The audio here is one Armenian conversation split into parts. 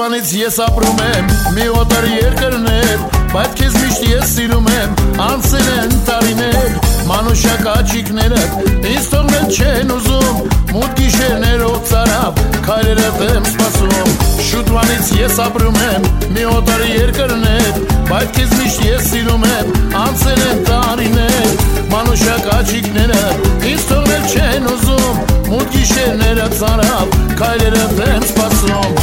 Շուտվանից ես ապրում եմ մի օտար երկրներ, բայց քեզ միշտ ես սիրում եմ, անցել են տարիներ, մանուշակ աչիկները ինձ թողնել չեն ուզում, մութ գիշերներով ծարավ քայլերդ եմ սպասում։ Շուտվանից ես ապրում եմ մի օտար երկրներ, բայց քեզ միշտ ես սիրում եմ, անցել են տարիներ, մանուշակ աչիկները ինձ թողնել չեն ուզում, մութ գիշերները ծարավ քայլերդ եմ սպասում։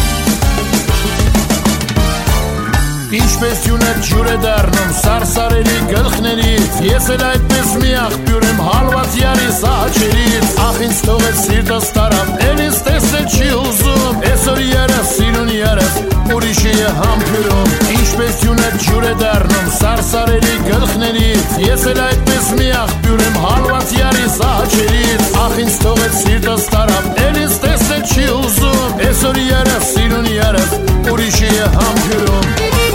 Ինչպես յունետ ջուր է դառնում սարսարելի գլխներից, ես էլ այդպես մի աղբյուր եմ հալված յարիս աչերից, ախ ինձ թողեց սիրտս տարավ, էլ ինձ տեսնել չի ուզում, այսօր երս սիրուն երս ուրիշի է համբյուրում։ Ինչպես յունետ ջուր է դառնում սարսարելի գլխներից, ես էլ այդպես մի աղբյուր եմ հալված յարիս աչերից, ախ ինձ թողեց սիրտս տարավ, էլ ինձ տեսնել չի ուզում, այսօր երս սիրուն երս ուրիշի է համբյուրում։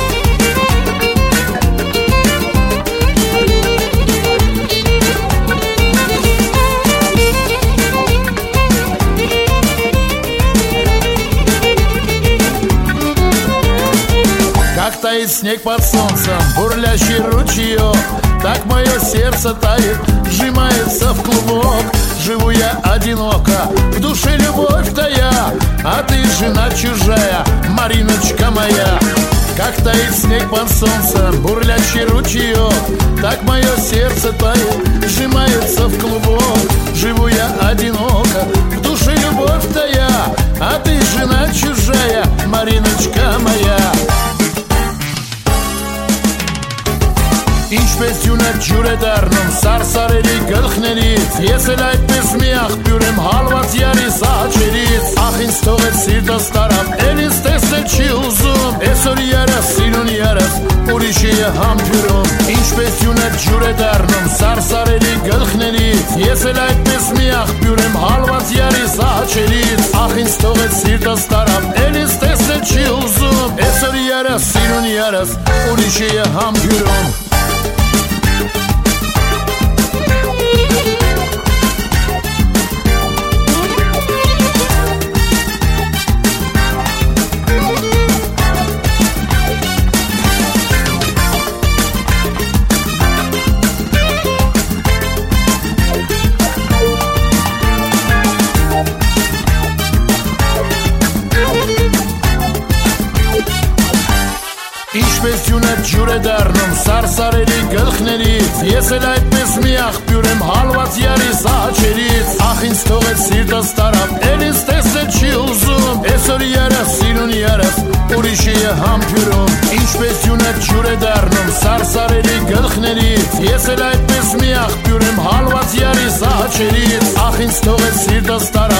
Как тает снег под солнцем, бурлящий ручеек, так мое сердце тает, сжимается в клубок. Живу я одиноко, в душе любовь твоя, а ты жена чужая, Мариночка моя. Как тает снег под солнцем, бурлящий ручеек, так мое сердце тает, сжимается в клубок. Живу я одиноко, в душе любовь твоя, а ты жена чужая, Мариночка моя. Ինչպես յունետ ջուր է դառնում սարսարելի գլխներից, ես էլ այդպես մի աղբյուր եմ հալված յարիս աչերից, ախ ինձ թողեց սիրտս տարավ, էլ ինձ տեսնել չի ուզում, այսօր երս սիրուն երս ուրիշի է համբյուրում։ Ինչպես յունետ ջուր է դառնում սարսարելի գլխներից, ես էլ այդպես մի աղբյուր եմ հալված յարիս աչերից, ախ ինձ թողեց սիրտս տարավ, էլ ինձ տեսնել չի ուզում, այսօր երս սիրուն երս ուրիշի է համբյուրում։ Ինչպես յունետ ջուր է դառնում սարսարելի գլխներից, ես էլ այդպես մի աղբյուր եմ հալված յարիս աչերից, ախ ինձ թողեց սիրտս տարավ, էլ ինձ տեսնել չի ուզում, այսօր երս սիրուն երս ուրիշի է համբյուրում։ Ինչպես յունետ ջուր է դառնում սարսարելի գլխներից, ես էլ այդպես մի աղբյուր եմ հալված յարիս աչերից, ախ ինձ թողեց սիրտս տարավ,